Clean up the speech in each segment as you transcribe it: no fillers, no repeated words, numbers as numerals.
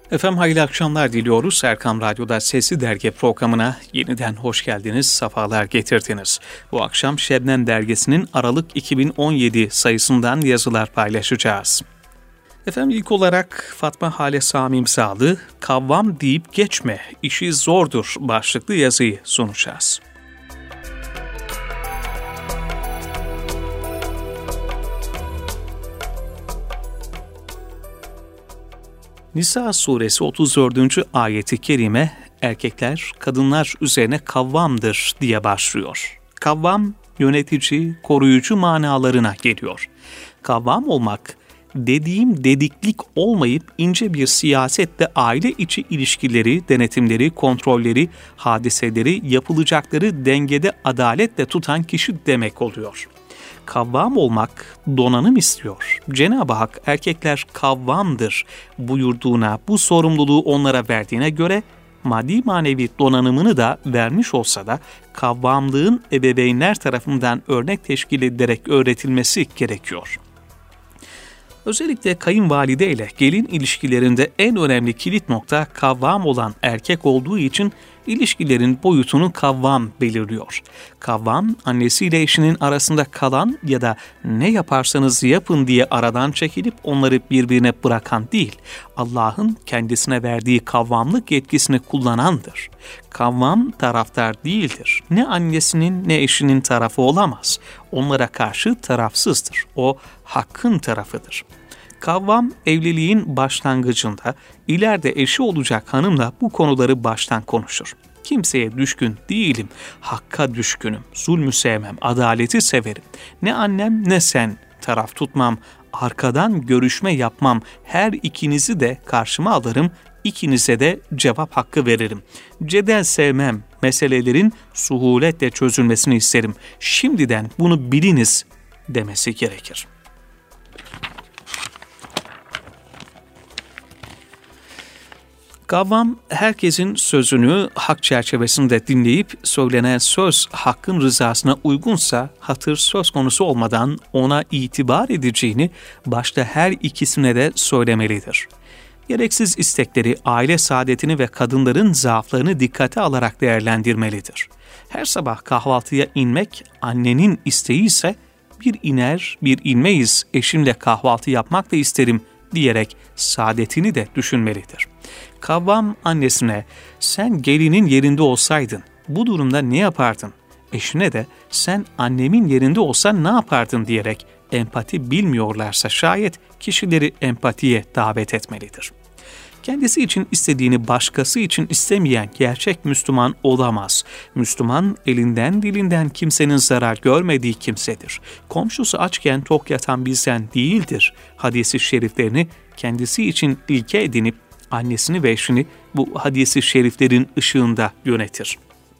Efendim hayırlı akşamlar diliyoruz. Erkam Radyo'da Sesli Dergi programına yeniden hoş geldiniz, sefalar getirdiniz. Bu akşam Şebnem Dergisi'nin Aralık 2017 sayısından yazılar paylaşacağız. Efendim ilk olarak Fatma Hale Sami imzalı "Kavvam deyip geçme, işi zordur" başlıklı yazıyı sunacağız. Nisa suresi 34. ayeti kerime erkekler kadınlar üzerine kavvamdır diye başlıyor. Kavvam yönetici, koruyucu manalarına geliyor. Kavvam olmak dediğim dediklik olmayıp ince bir siyasetle aile içi ilişkileri, denetimleri, kontrolleri, hadiseleri, yapılacakları dengede adaletle tutan kişi demek oluyor. Kavvam olmak donanım istiyor. Cenab-ı Hak erkekler kavvamdır buyurduğuna, bu sorumluluğu onlara verdiğine göre maddi manevi donanımını da vermiş olsa da kavvamlığın ebeveynler tarafından örnek teşkil edilerek öğretilmesi gerekiyor. Özellikle kayınvalide ile gelin ilişkilerinde en önemli kilit nokta kavvam olan erkek olduğu için ilişkilerin boyutunu kavvam belirliyor. Kavvam, annesiyle eşinin arasında kalan ya da ne yaparsanız yapın diye aradan çekilip onları birbirine bırakan değil, Allah'ın kendisine verdiği kavvamlık yetkisini kullanandır. Kavvam taraftar değildir. Ne annesinin ne eşinin tarafı olamaz. Onlara karşı tarafsızdır. O hakkın tarafıdır. Kavvam evliliğin başlangıcında ileride eşi olacak hanımla bu konuları baştan konuşur. Kimseye düşkün değilim, hakka düşkünüm, zulmü sevmem, adaleti severim. Ne annem ne sen taraf tutmam, arkadan görüşme yapmam, her ikinizi de karşıma alırım, ikinize de cevap hakkı veririm. Cedel sevmem, meselelerin suhuletle çözülmesini isterim. Şimdiden bunu biliniz demesi gerekir. Kavvam, herkesin sözünü hak çerçevesinde dinleyip söylenen söz hakkın rızasına uygunsa hatır söz konusu olmadan ona itibar edeceğini başta her ikisine de söylemelidir. Gereksiz istekleri, aile saadetini ve kadınların zaaflarını dikkate alarak değerlendirmelidir. Her sabah kahvaltıya inmek annenin isteği ise bir iner bir inmeyiz, eşimle kahvaltı yapmak da isterim diyerek saadetini de düşünmelidir. Kavvam annesine sen gelinin yerinde olsaydın bu durumda ne yapardın? Eşine de sen annemin yerinde olsan ne yapardın diyerek empati bilmiyorlarsa şayet kişileri empatiye davet etmelidir. Kendisi için istediğini başkası için istemeyen gerçek Müslüman olamaz. Müslüman elinden dilinden kimsenin zarar görmediği kimsedir. Komşusu açken tok yatan bizden değildir. Hadis-i şeriflerini kendisi için ilke edinip annesini ve eşini bu hadis-i şeriflerin ışığında yönetir.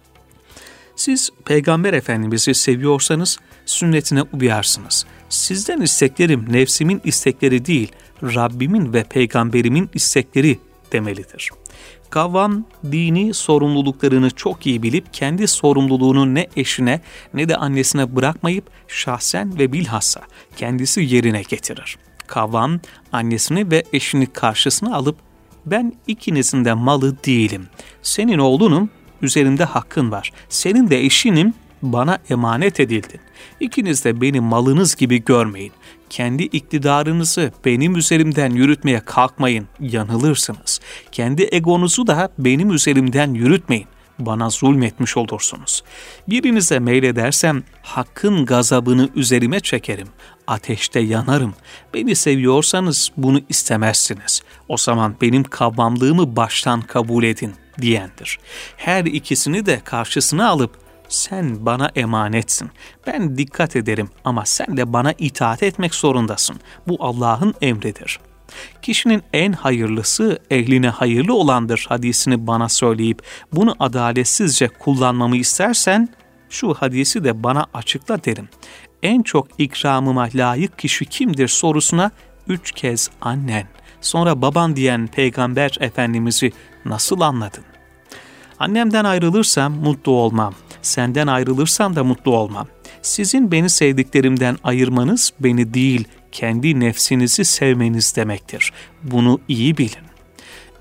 Siz Peygamber Efendimiz'i seviyorsanız sünnetine uyarsınız. Sizden isteklerim nefsimin istekleri değil, Rabbimin ve Peygamberimin istekleri demelidir. Kavvam, dini sorumluluklarını çok iyi bilip kendi sorumluluğunu ne eşine ne de annesine bırakmayıp şahsen ve bilhassa kendisi yerine getirir. Kavvam, annesini ve eşini karşısına alıp ben ikinizin de malı değilim. Senin oğlunum, üzerimde hakkın var. Senin de eşinim, bana emanet edildin. İkiniz de beni malınız gibi görmeyin. Kendi iktidarınızı benim üzerimden yürütmeye kalkmayın, yanılırsınız. Kendi egonuzu da benim üzerimden yürütmeyin. Bana zulmetmiş olursunuz. Birinize meyledersem hakkın gazabını üzerime çekerim. Ateşte yanarım. Beni seviyorsanız bunu istemezsiniz. O zaman benim kavvamlığımı baştan kabul edin diyendir. Her ikisini de karşısına alıp sen bana emanetsin. Ben dikkat ederim ama sen de bana itaat etmek zorundasın. Bu Allah'ın emridir. Kişinin en hayırlısı ehline hayırlı olandır hadisini bana söyleyip bunu adaletsizce kullanmamı istersen şu hadisi de bana açıkla derim. En çok ikramıma layık kişi kimdir sorusuna 3 kez annen, sonra baban diyen Peygamber Efendimiz'i nasıl anladın? Annemden ayrılırsam mutlu olmam, senden ayrılırsam da mutlu olmam. Sizin beni sevdiklerimden ayırmanız beni değil, kendi nefsinizi sevmeniz demektir. Bunu iyi bilin.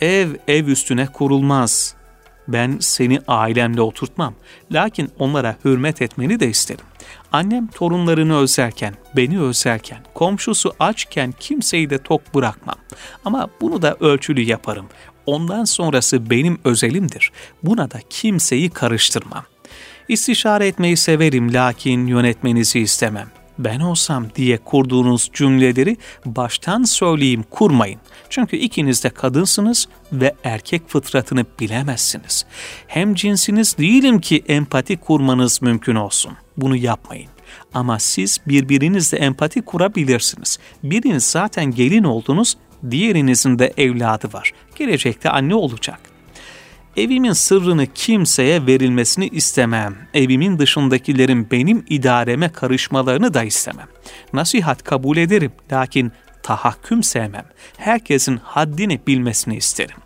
Ev üstüne kurulmaz. Ben seni ailemle oturtmam. Lakin onlara hürmet etmeni de isterim. Annem torunlarını özlerken, beni özlerken, komşusu açken kimseyi de tok bırakmam. Ama bunu da ölçülü yaparım. Ondan sonrası benim özelimdir. Buna da kimseyi karıştırmam. İstişare etmeyi severim lakin yönetmenizi istemem. Ben olsam diye kurduğunuz cümleleri baştan söyleyeyim, kurmayın. Çünkü ikiniz de kadınsınız ve erkek fıtratını bilemezsiniz. Hem cinsiniz değilim ki empati kurmanız mümkün olsun. Bunu yapmayın. Ama siz birbirinizle empati kurabilirsiniz. Biriniz zaten gelin oldunuz, diğerinizin de evladı var. Gelecekte anne olacak. Evimin sırrını kimseye verilmesini istemem. Evimin dışındakilerin benim idareme karışmalarını da istemem. Nasihat kabul ederim, lakin tahakküm sevmem. Herkesin haddini bilmesini isterim.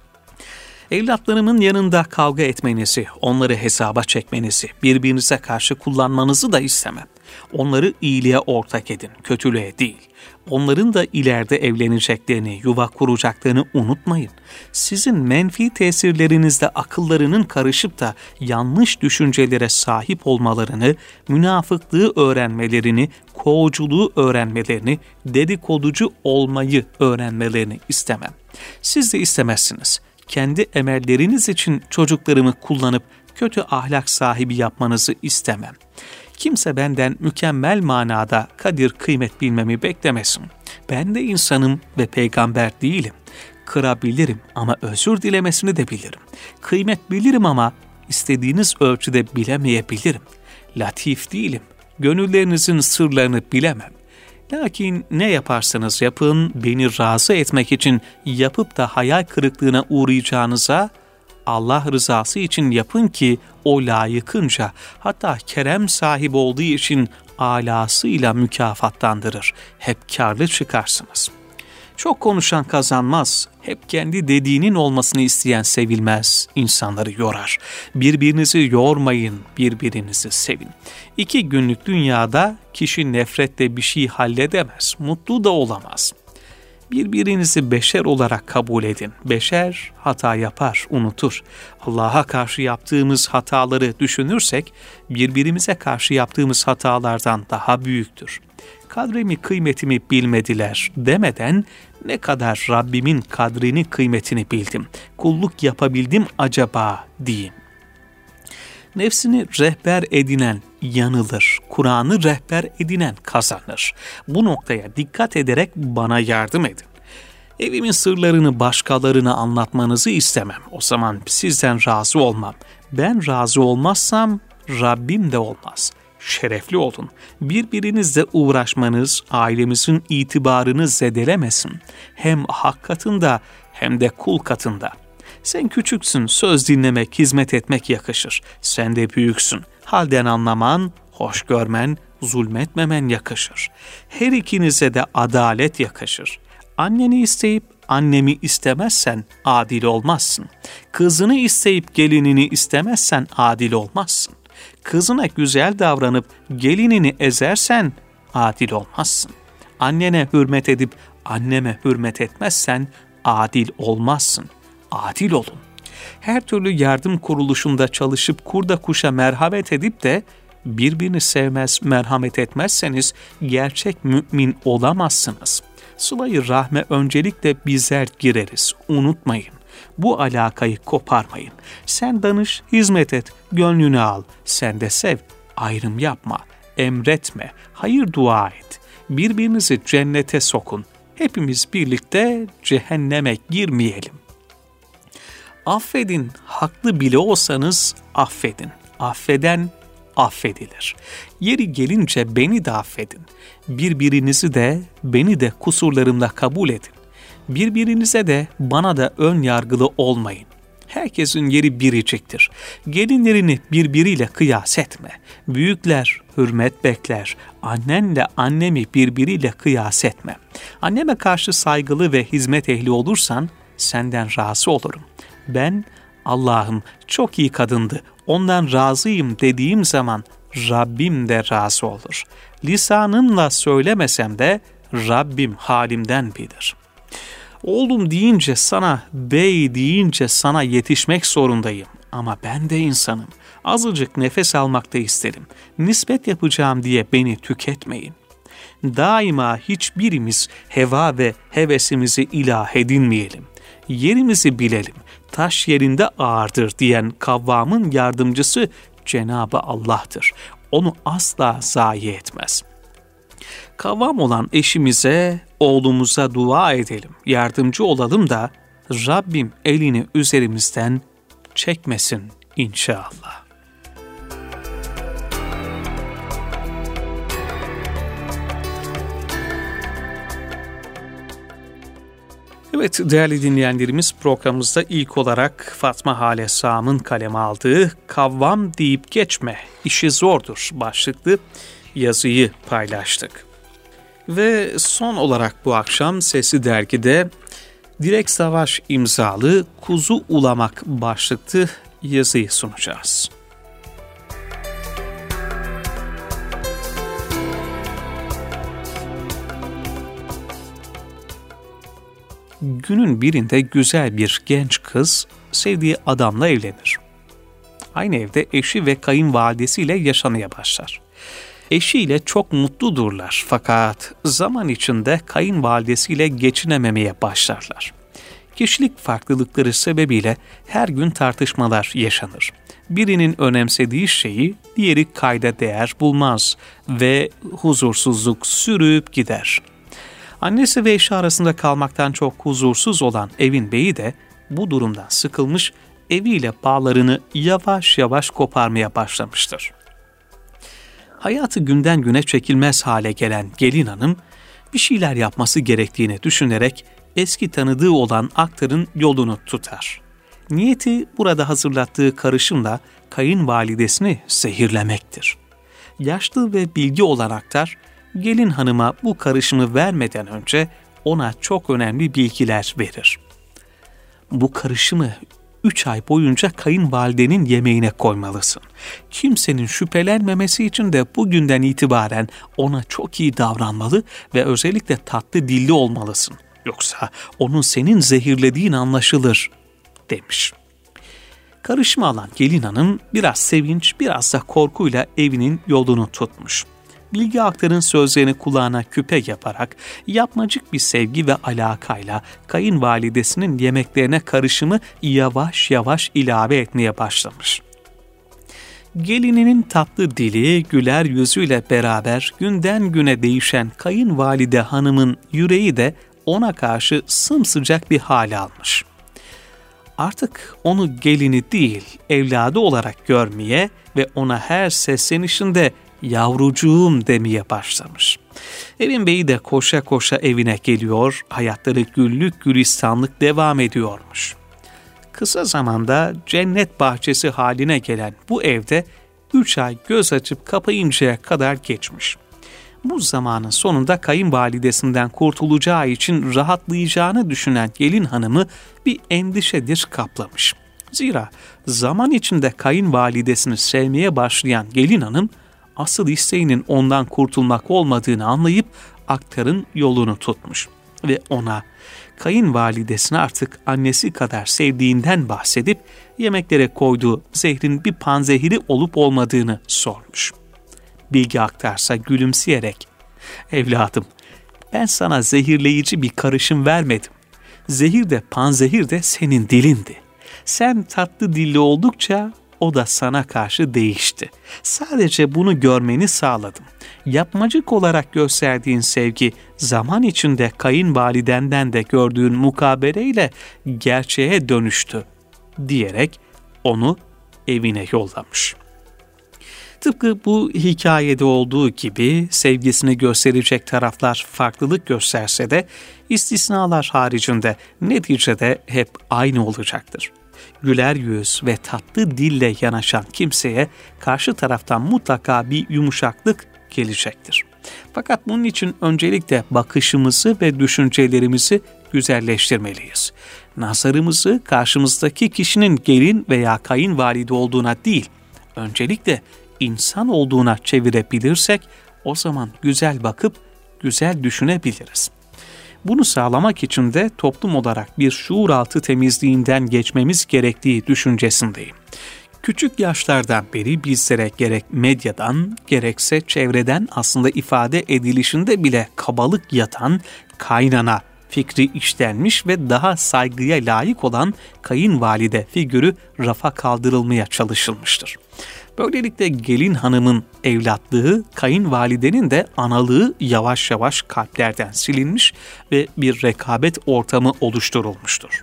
Evlatlarımın yanında kavga etmenizi, onları hesaba çekmenizi, birbirinize karşı kullanmanızı da istemem. Onları iyiliğe ortak edin, kötülüğe değil. Onların da ileride evleneceklerini, yuva kuracaklarını unutmayın. Sizin menfi tesirlerinizde akıllarının karışıp da yanlış düşüncelere sahip olmalarını, münafıklığı öğrenmelerini, kovuculuğu öğrenmelerini, dedikoducu olmayı öğrenmelerini istemem. Siz de istemezsiniz. Kendi emelleriniz için çocuklarımı kullanıp kötü ahlak sahibi yapmanızı istemem. Kimse benden mükemmel manada kadir kıymet bilmemi beklemesin. Ben de insanım ve peygamber değilim. Kırabilirim ama özür dilemesini de bilirim. Kıymet bilirim ama istediğiniz ölçüde bilemeyebilirim. Latif değilim. Gönüllerinizin sırlarını bilemem. Lakin ne yaparsanız yapın, beni razı etmek için yapıp da hayal kırıklığına uğrayacağınıza Allah rızası için yapın ki o layıkınca, hatta kerem sahibi olduğu için alasıyla mükafatlandırır. Hep kârlı çıkarsınız. Çok konuşan kazanmaz. Hep kendi dediğinin olmasını isteyen sevilmez. İnsanları yorar. Birbirinizi yormayın, birbirinizi sevin. 2 günlük dünyada kişi nefretle bir şey halledemez, mutlu da olamaz. Birbirinizi beşer olarak kabul edin. Beşer hata yapar, unutur. Allah'a karşı yaptığımız hataları düşünürsek, birbirimize karşı yaptığımız hatalardan daha büyüktür. Kadrimi, kıymetimi bilmediler demeden ne kadar Rabbimin kadrini, kıymetini bildim, kulluk yapabildim acaba diyeyim. Nefsini rehber edinen yanılır, Kur'an'ı rehber edinen kazanır. Bu noktaya dikkat ederek bana yardım edin. Evimin sırlarını başkalarına anlatmanızı istemem. O zaman sizden razı olmam. Ben razı olmazsam Rabbim de olmaz. Şerefli olun. Birbirinizle uğraşmanız ailemizin itibarını zedelemesin. Hem hak katında hem de kul katında. Sen küçüksün, söz dinlemek, hizmet etmek yakışır. Sen de büyüksün, halden anlaman, hoş görmen, zulmetmemen yakışır. Her ikinize de adalet yakışır. Anneni isteyip annemi istemezsen adil olmazsın. Kızını isteyip gelinini istemezsen adil olmazsın. Kızına güzel davranıp gelinini ezersen adil olmazsın. Annene hürmet edip anneme hürmet etmezsen adil olmazsın. Adil olun. Her türlü yardım kuruluşunda çalışıp kurda kuşa merhamet edip de birbirini sevmez, merhamet etmezseniz gerçek mümin olamazsınız. Sıla-i rahme öncelikle bizler gireriz, unutmayın. Bu alakayı koparmayın. Sen danış, hizmet et, gönlünü al. Sen de sev, ayrım yapma, emretme, hayır dua et. Birbirinizi cennete sokun. Hepimiz birlikte cehenneme girmeyelim. Affedin, haklı bile olsanız affedin. Affeden affedilir. Yeri gelince beni de affedin. Birbirinizi de beni de kusurlarımla kabul edin. Birbirinize de bana da ön yargılı olmayın. Herkesin yeri biriciktir. Gelinlerini birbiriyle kıyas etme. Büyükler hürmet bekler. Annenle annemi birbiriyle kıyas etme. Anneme karşı saygılı ve hizmet ehli olursan senden razı olurum. Ben Allah'ım çok iyi kadındı, ondan razıyım dediğim zaman Rabbim de razı olur. Lisanımla söylemesem de Rabbim halimden bilir. Oğlum deyince sana, bey deyince sana yetişmek zorundayım. Ama ben de insanım. Azıcık nefes almak da isterim. Nispet yapacağım diye beni tüketmeyin. Daima hiçbirimiz heva ve hevesimizi ilah edinmeyelim. Yerimizi bilelim. Taş yerinde ağırdır diyen Kavvam'ın yardımcısı Cenab-ı Allah'tır. Onu asla zayi etmez. Kavvam olan eşimize, oğlumuza dua edelim, yardımcı olalım da Rabbim elini üzerimizden çekmesin inşallah. Evet değerli dinleyenlerimiz, programımızda ilk olarak Fatma Hale Sağım'ın kaleme aldığı "Kavvam deyip geçme, işi zordur" başlıklı yazıyı paylaştık. Ve son olarak bu akşam Sesli Dergi'de Dilek Savaş imzalı "Kuzu Ulamak" başlıklı yazıyı sunacağız. Günün birinde güzel bir genç kız sevdiği adamla evlenir. Aynı evde eşi ve kayınvalidesiyle yaşamaya başlar. Eşiyle çok mutludurlar fakat zaman içinde kayınvalidesiyle geçinememeye başlarlar. Kişilik farklılıkları sebebiyle her gün tartışmalar yaşanır. Birinin önemsediği şeyi diğeri kayda değer bulmaz ve huzursuzluk sürüp gider. Annesi ve eşi arasında kalmaktan çok huzursuz olan evin beyi de bu durumdan sıkılmış, eviyle bağlarını yavaş yavaş koparmaya başlamıştır. Hayatı günden güne çekilmez hale gelen gelin hanım, bir şeyler yapması gerektiğini düşünerek eski tanıdığı olan aktarın yolunu tutar. Niyeti burada hazırlattığı karışımla kayınvalidesini zehirlemektir. Yaşlı ve bilgi olan aktar, gelin hanıma bu karışımı vermeden önce ona çok önemli bilgiler verir. Bu karışımı 3 ay boyunca kayınvalidenin yemeğine koymalısın. Kimsenin şüphelenmemesi için de bugünden itibaren ona çok iyi davranmalı ve özellikle tatlı dilli olmalısın. Yoksa onun senin zehirlediğin anlaşılır, demiş. Karışımı alan gelin hanım biraz sevinç, biraz da korkuyla evinin yolunu tutmuş. Bilgi aktarın sözlerini kulağına küpe yaparak yapmacık bir sevgi ve alakayla kayınvalidesinin yemeklerine karışımı yavaş yavaş ilave etmeye başlamış. Gelininin tatlı dili, güler yüzüyle beraber günden güne değişen kayınvalide hanımın yüreği de ona karşı sımsıcak bir hale almış. Artık onu gelini değil, evladı olarak görmeye ve ona her seslenişinde "yavrucuğum" demeye başlamış. Evin beyi de koşa koşa evine geliyor, hayatları güllük gülistanlık devam ediyormuş. Kısa zamanda cennet bahçesi haline gelen bu evde 3 ay göz açıp kapayıncaya kadar geçmiş. Bu zamanın sonunda kayınvalidesinden kurtulacağı için rahatlayacağını düşünen gelin hanımı bir endişedir kaplamış. Zira zaman içinde kayınvalidesini sevmeye başlayan gelin hanım, asıl isteğinin ondan kurtulmak olmadığını anlayıp aktarın yolunu tutmuş ve ona kayınvalidesini artık annesi kadar sevdiğinden bahsedip yemeklere koyduğu zehrin bir panzehiri olup olmadığını sormuş. Bilgi aktarsa gülümseyerek, "Evladım, ben sana zehirleyici bir karışım vermedim. Zehir de panzehir de senin dilindi. Sen tatlı dilli oldukça o da sana karşı değişti. Sadece bunu görmeni sağladım. Yapmacık olarak gösterdiğin sevgi zaman içinde kayınvalidenden de gördüğün mukabeleyle gerçeğe dönüştü," diyerek onu evine yollamış. Tıpkı bu hikayede olduğu gibi sevgisini gösterecek taraflar farklılık gösterse de istisnalar haricinde neticede hep aynı olacaktır. Güler yüz ve tatlı dille yanaşan kimseye karşı taraftan mutlaka bir yumuşaklık gelecektir. Fakat bunun için öncelikle bakışımızı ve düşüncelerimizi güzelleştirmeliyiz. Nazarımızı karşımızdaki kişinin gelin veya kayınvalide olduğuna değil, öncelikle insan olduğuna çevirebilirsek o zaman güzel bakıp güzel düşünebiliriz. Bunu sağlamak için de toplum olarak bir şuuraltı temizliğinden geçmemiz gerektiği düşüncesindeyim. Küçük yaşlardan beri bizlere gerek medyadan gerekse çevreden aslında ifade edilişinde bile kabalık yatan kaynana fikri işlenmiş ve daha saygıya layık olan kayınvalide figürü rafa kaldırılmaya çalışılmıştır. Böylelikle gelin hanımın evlatlığı, kayınvalidenin de analığı yavaş yavaş kalplerden silinmiş ve bir rekabet ortamı oluşturulmuştur.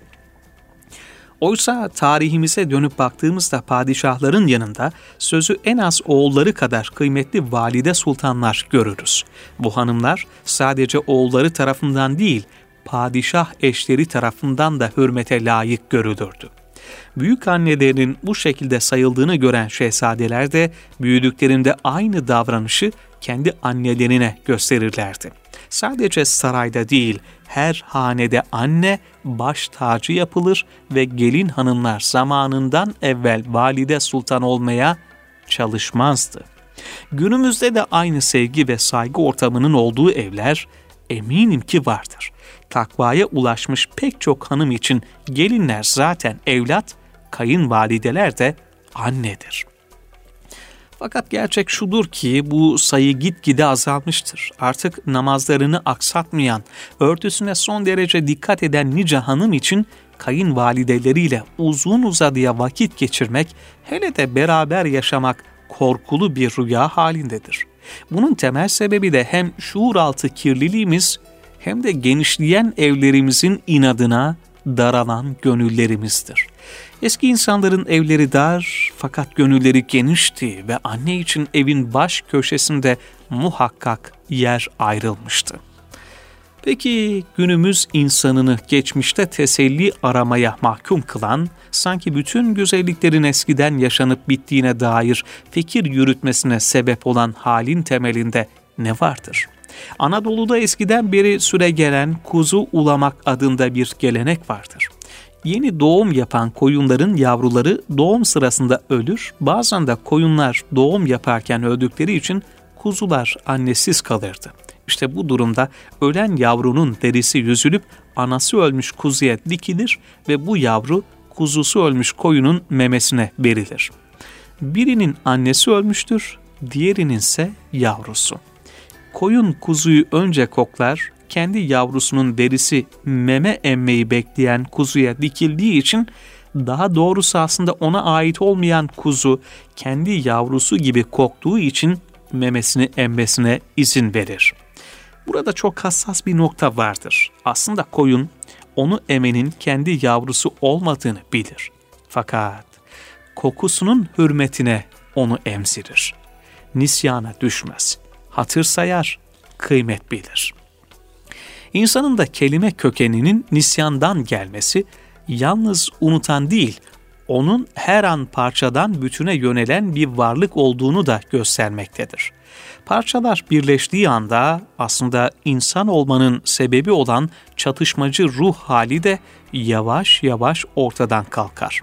Oysa tarihimize dönüp baktığımızda padişahların yanında sözü en az oğulları kadar kıymetli valide sultanlar görürüz. Bu hanımlar sadece oğulları tarafından değil, padişah eşleri tarafından da hürmete layık görülürdü. Büyük annelerinin bu şekilde sayıldığını gören şehzadeler de büyüdüklerinde aynı davranışı kendi annelerine gösterirlerdi. Sadece sarayda değil, her hanede anne baş tacı yapılır ve gelin hanımlar zamanından evvel valide sultan olmaya çalışmazdı. Günümüzde de aynı sevgi ve saygı ortamının olduğu evler eminim ki vardır. Takvaya ulaşmış pek çok hanım için gelinler zaten evlat, kayınvalideler de annedir. Fakat gerçek şudur ki bu sayı gitgide azalmıştır. Artık namazlarını aksatmayan, örtüsüne son derece dikkat eden nice hanım için kayınvalideleriyle uzun uzadıya vakit geçirmek, hele de beraber yaşamak korkulu bir rüya halindedir. Bunun temel sebebi de hem şuuraltı kirliliğimiz hem de genişleyen evlerimizin inadına daralan gönüllerimizdir. Eski insanların evleri dar fakat gönülleri genişti ve anne için evin baş köşesinde muhakkak yer ayrılmıştı. Peki günümüz insanını geçmişte teselli aramaya mahkum kılan, sanki bütün güzelliklerin eskiden yaşanıp bittiğine dair fikir yürütmesine sebep olan halin temelinde ne vardır? Anadolu'da eskiden beri süregelen kuzu ulamak adında bir gelenek vardır. Yeni doğum yapan koyunların yavruları doğum sırasında ölür, bazen de koyunlar doğum yaparken öldükleri için kuzular annesiz kalırdı. İşte bu durumda ölen yavrunun derisi yüzülüp anası ölmüş kuzuya dikilir ve bu yavru kuzusu ölmüş koyunun memesine verilir. Birinin annesi ölmüştür, diğerinin ise yavrusu. Koyun kuzuyu önce koklar, kendi yavrusunun derisi meme emmeyi bekleyen kuzuya dikildiği için, daha doğrusu aslında ona ait olmayan kuzu kendi yavrusu gibi koktuğu için memesini emmesine izin verir. Burada çok hassas bir nokta vardır. Aslında koyun onu emenin kendi yavrusu olmadığını bilir. Fakat kokusunun hürmetine onu emzirir. Nisyana düşmez. Hatır sayar, kıymet bilir. İnsanın da kelime kökeninin nisyandan gelmesi, yalnız unutan değil, onun her an parçadan bütüne yönelen bir varlık olduğunu da göstermektedir. Parçalar birleştiği anda aslında insan olmanın sebebi olan çatışmacı ruh hali de yavaş yavaş ortadan kalkar.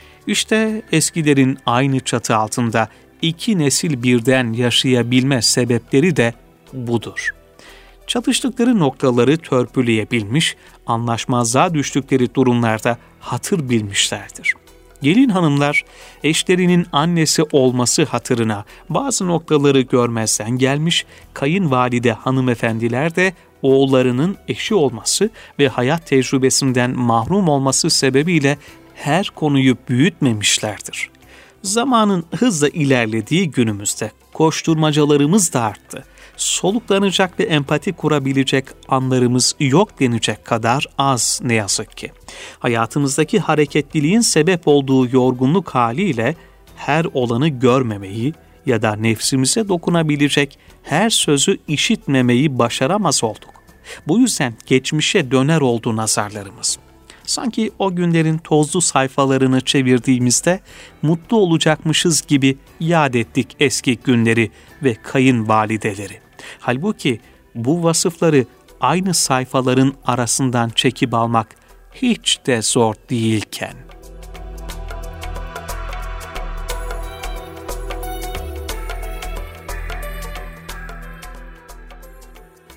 İşte eskilerin aynı çatı altında iki nesil birden yaşayabilme sebepleri de budur. Çatıştıkları noktaları törpüleyebilmiş, anlaşmazlığa düştükleri durumlarda hatır bilmişlerdir. Gelin hanımlar, eşlerinin annesi olması hatırına bazı noktaları görmezden gelmiş, kayınvalide hanımefendiler de oğullarının eşi olması ve hayat tecrübesinden mahrum olması sebebiyle her konuyu büyütmemişlerdir. Zamanın hızla ilerlediği günümüzde koşturmacalarımız da arttı. Soluklanacak ve empati kurabilecek anlarımız yok denecek kadar az ne yazık ki. Hayatımızdaki hareketliliğin sebep olduğu yorgunluk haliyle her olanı görmemeyi ya da nefsimize dokunabilecek her sözü işitmemeyi başaramaz olduk. Bu yüzden geçmişe döner oldu nazarlarımız. Sanki o günlerin tozlu sayfalarını çevirdiğimizde mutlu olacakmışız gibi yad ettik eski günleri ve kayınvalideleri. Halbuki bu vasıfları aynı sayfaların arasından çekip almak hiç de zor değilken.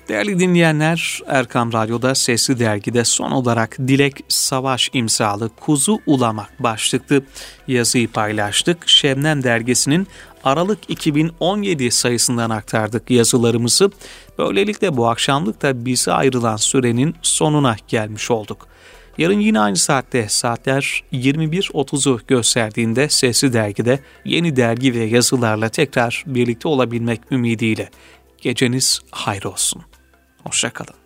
Değerli dinleyenler, Erkam Radyo'da Sesli Dergi'de son olarak Dilek Savaş imzalı Kuzu Ulamak başlıklı yazıyı paylaştık. Şebnem Dergisi'nin Aralık 2017 sayısından aktardık yazılarımızı. Böylelikle bu akşamlık da bize ayrılan sürenin sonuna gelmiş olduk. Yarın yine aynı saatte saatler 21.30'u gösterdiğinde Sesli Dergi'de yeni dergi ve yazılarla tekrar birlikte olabilmek ümidiyle. Geceniz hayır olsun. Hoşça kalın.